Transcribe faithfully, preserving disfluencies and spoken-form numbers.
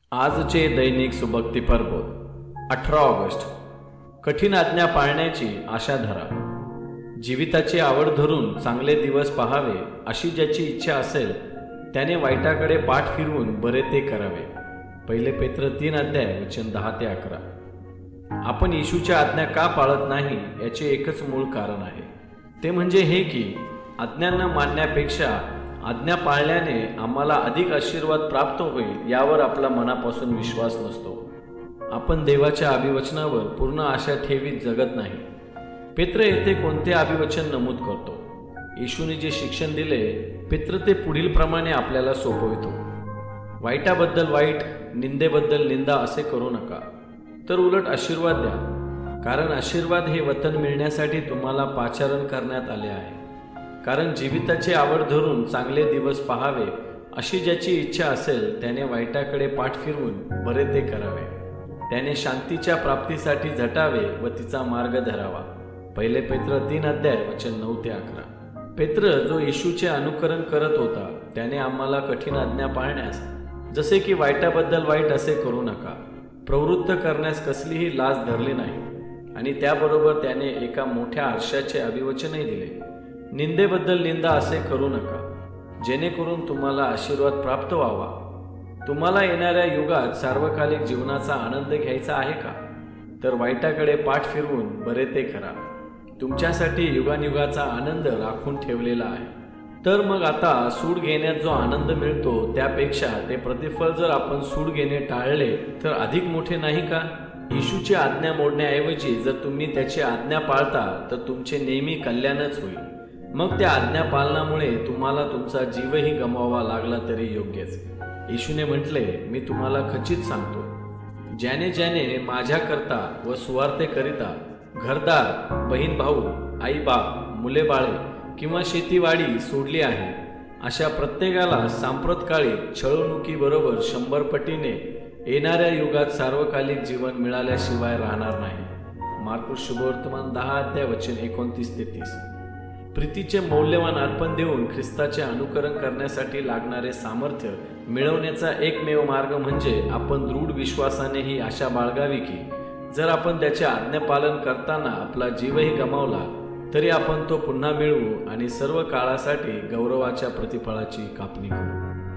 आजचे दैनिक सुभक्ती प्रबोध अठरा ऑगस्ट. कठीण आज्ञा पाळण्याची आशा धरा. जीविताची आवड धरून चांगले दिवस पाहावे अशी ज्याची इच्छा असेल त्याने वाईटाकडे पाठ फिरवून बरे ते करावे. पहिले पेत्र तीन अध्याय वचन दहा ते अकरा. आपण येशूच्या आज्ञा का पाळत नाही याचे एकच मूळ कारण आहे. ते म्हणजे हे की आज्ञांना मानण्यापेक्षा आज्ञा पाळल्याने आम्हाला अधिक आशीर्वाद प्राप्त होईल यावर आपला मनापासून विश्वास नसतो. आपण देवाच्या अभिवचनावर पूर्ण आशा ठेवीत जगत नाही. पेत्र येथे कोणते अभिवचन नमूद करतो? येशूने जे शिक्षण दिले पेत्र ते पुढील प्रमाणे आपल्याला सोपवितो. वाईटाबद्दल वाईट, निंदेबद्दल निंदा असे करू नका, तर उलट आशीर्वाद द्या, कारण आशीर्वाद हे वतन मिळण्यासाठी तुम्हाला पाचारण करण्यात आले आहे. कारण जीविताची आवड धरून चांगले दिवस पाहावे अशी ज्याची इच्छा असेल त्याने वाईटाकडे पाठ फिरवून बरे ते करावे. त्याने शांतीच्या प्राप्तीसाठी झटावे व तिचा मार्ग धरावा. पहिले पेत्र तीन अध्याय वचन नऊ ते अकरा. पेत्र जो येशूचे अनुकरण करत होता त्याने आम्हाला कठीण आज्ञा पाळण्यास, जसे की वाईटाबद्दल वाईट असे करू नका, प्रवृत्त करण्यास कसलीही लाज धरली नाही. आणि त्याबरोबर त्याने एका मोठ्या आरशाचे अभिवचनही दिले, निंदेबद्दल निंदा असे करू नका, जेणेकरून तुम्हाला आशीर्वाद प्राप्त व्हावा. तुम्हाला येणाऱ्या युगात सार्वकालिक जीवनाचा आनंद घ्यायचा आहे का? तर वाईटाकडे पाठ फिरवून बरे ते करा. तुमच्यासाठी युगानयुगाचा आनंद राखून ठेवलेला आहे. तर मग आता सूड घेण्यात जो आनंद मिळतो त्यापेक्षा ते प्रतिफळ जर आपण सूड घेणे टाळले तर अधिक मोठे नाही का? येशूची आज्ञा मोडण्याऐवजी जर तुम्ही त्याची आज्ञा पाळता तर तुमचे नेहमी कल्याणच होईल. मग त्या आज्ञा पालनामुळे तुम्हाला तुमचा जीवही गमवावा लागला तरी योग्यच. येशूने म्हटले, मी तुम्हाला खचित सांगतो, ज्याने ज्याने माझ्याकरता व सुवार्तेकरिता घरदार, बहीण भाऊ, आई बाप, मुले बाळे किंवा शेतीवाडी सोडली आहे, अशा प्रत्येकाला सांप्रतकाळी छळवणुकीबरोबर शंभर पटीने येणाऱ्या युगात सार्वकालिक जीवन मिळाल्याशिवाय राहणार नाही. मार्कुस शुभवर्तमान दहा अध्याय वचन एकोणतीस ते तीस. प्रीतीचे मौल्यवान अर्पण देऊन ख्रिस्ताचे अनुकरण करण्यासाठी लागणारे सामर्थ्य मिळवण्याचा एकमेव मार्ग म्हणजे आपण दृढ विश्वासाने ही आशा बाळगावी की जर आपण त्याचे आज्ञापालन करताना आपला जीवही गमावला तरी आपण तो पुन्हा मिळवू आणि सर्व काळासाठी गौरवाच्या प्रतिफळाची कापणी करू.